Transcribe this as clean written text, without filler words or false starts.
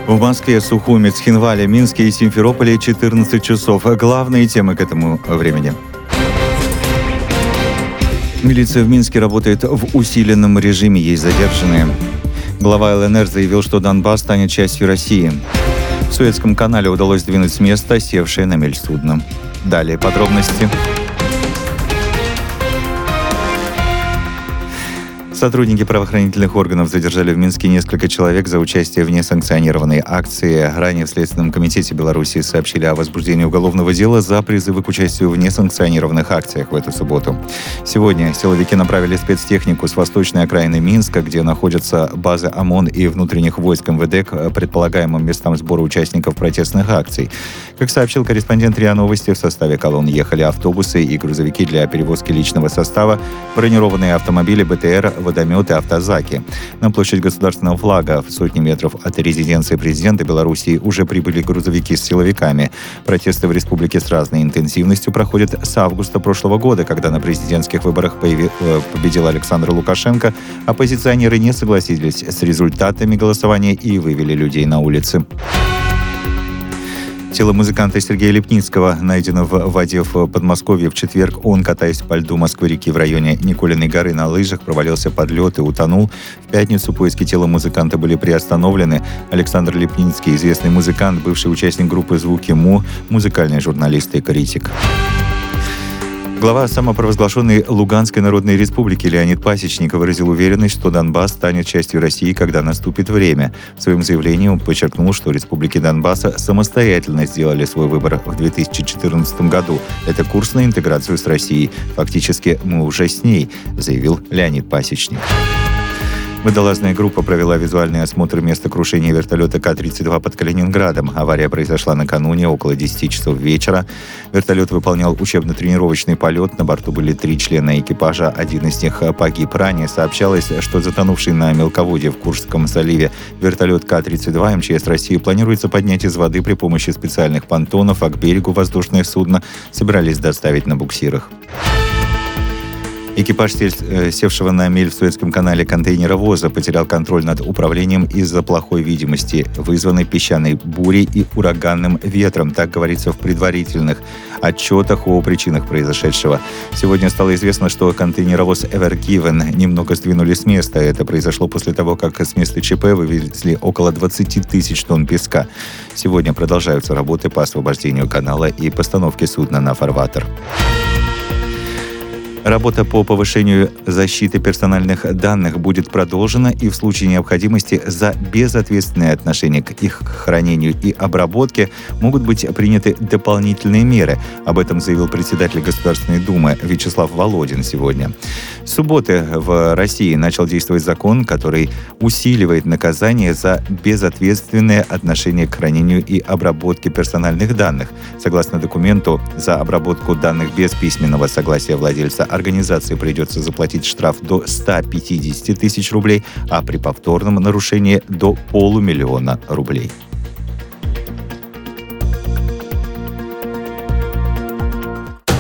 В Москве, Сухуми, Цхинвале, Минске и Симферополе 14 часов. Главные темы к этому времени. Милиция в Минске работает в усиленном режиме, есть задержанные. Глава ЛНР заявил, что Донбасс станет частью России. В Суэцком канале удалось сдвинуть с места севшее на мель судно. Далее подробности. Сотрудники правоохранительных органов задержали в Минске несколько человек за участие в несанкционированной акции. Ранее в Следственном комитете Беларуси сообщили о возбуждении уголовного дела за призывы к участию в несанкционированных акциях в эту субботу. Сегодня силовики направили спецтехнику с восточной окраины Минска, где находятся базы ОМОН и внутренних войск МВД, к предполагаемым местам сбора участников протестных акций. Как сообщил корреспондент РИА Новости, в составе колонн ехали автобусы и грузовики для перевозки личного состава, бронированные автомобили БТР, водометы, автозаки. На площадь Государственного флага в сотни метров от резиденции президента Белоруссии уже прибыли грузовики с силовиками. Протесты в республике с разной интенсивностью проходят с августа прошлого года, когда на президентских выборах победил Александр Лукашенко. Оппозиционеры не согласились с результатами голосования и вывели людей на улицы. Тело музыканта Сергея Лепницкого найдено в воде в Подмосковье в четверг. Он, катаясь по льду Москвы-реки в районе Николиной горы на лыжах, провалился под лед и утонул. В пятницу поиски тела музыканта были приостановлены. Александр Лепницкий, известный музыкант, бывший участник группы «Звуки Му», музыкальный журналист и критик. Глава самопровозглашенной Луганской Народной Республики Леонид Пасечник выразил уверенность, что Донбасс станет частью России, когда наступит время. В своем заявлении он подчеркнул, что республики Донбасса самостоятельно сделали свой выбор в 2014 году. Это курс на интеграцию с Россией. Фактически мы уже с ней, заявил Леонид Пасечник. Водолазная группа провела визуальный осмотр места крушения вертолета К-32 под Калининградом. Авария произошла накануне, около 10 часов вечера. Вертолет выполнял учебно-тренировочный полет. На борту были 3 члена экипажа, один из них погиб. Ранее сообщалось, что затонувший на мелководье в Куршском заливе вертолет К-32 МЧС России планируется поднять из воды при помощи специальных понтонов, а к берегу воздушное судно собирались доставить на буксирах. Экипаж севшего на мель в Суэцком канале контейнеровоза потерял контроль над управлением из-за плохой видимости, вызванной песчаной бурей и ураганным ветром. Так говорится в предварительных отчетах о причинах произошедшего. Сегодня стало известно, что контейнеровоз Ever Given немного сдвинули с места. Это произошло после того, как с места ЧП вывезли около 20 тысяч тонн песка. Сегодня продолжаются работы по освобождению канала и постановке судна на фарватер. Работа по повышению защиты персональных данных будет продолжена, и в случае необходимости за безответственное отношение к их хранению и обработке могут быть приняты дополнительные меры. Об этом заявил председатель Государственной Думы Вячеслав Володин сегодня. С субботы в России начал действовать закон, который усиливает наказание за безответственное отношение к хранению и обработке персональных данных. Согласно документу, за обработку данных без письменного согласия владельца организации придется заплатить штраф до 150 тысяч рублей, а при повторном нарушении до 500 000 рублей.